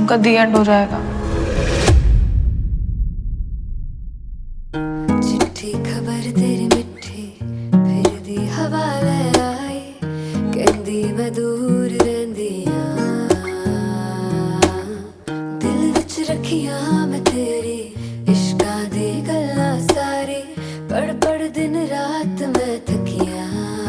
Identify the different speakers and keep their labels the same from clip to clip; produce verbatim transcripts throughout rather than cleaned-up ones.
Speaker 1: उनका दी एंड हो जाएगा।
Speaker 2: चिट्ठी खबर तेरी मिठी फिर दी हवा ले आई, कहंदी मैं दूर रहंदियां, दिल विच रखियां मैं तेरी इश्कां दी गल्लां सारी, पढ़ पढ़ दिन रात मैं थकियां।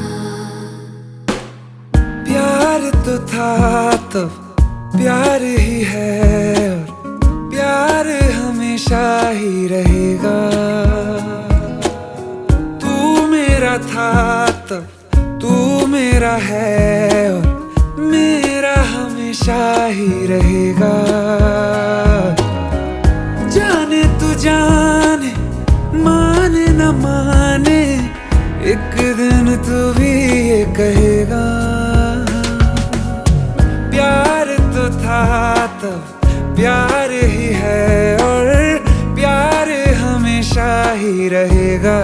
Speaker 3: प्यार तो था तब प्यार ही है और प्यार हमेशा ही रहेगा। तू मेरा था तब तू मेरा है और मेरा हमेशा ही रहेगा। जाने तू जाने माने न माने, एक दिन तू भी ये कहेगा। प्यार तो था तब प्यार ही है और प्यार हमेशा ही रहेगा।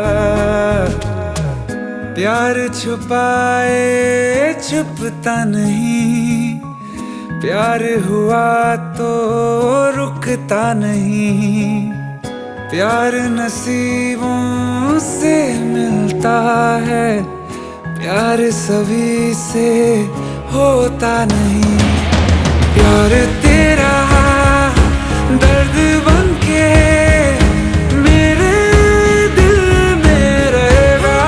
Speaker 3: प्यार छुपाए छुपता नहीं, प्यार हुआ तो रुकता नहीं। प्यार नसीबों से मिलता है, प्यार सभी से होता नहीं। प्यार तेरा दर्द बनके मेरे दिल में रहेगा,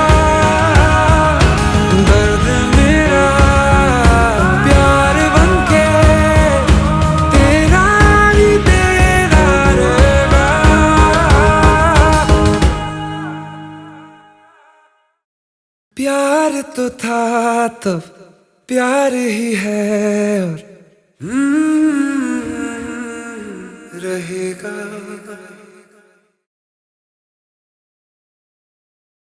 Speaker 3: दर्द मेरा प्यार बनके तेरा ही तेरा रहेगा। प्यार तो था तब प्यार ही है और हम्म, रहेगा।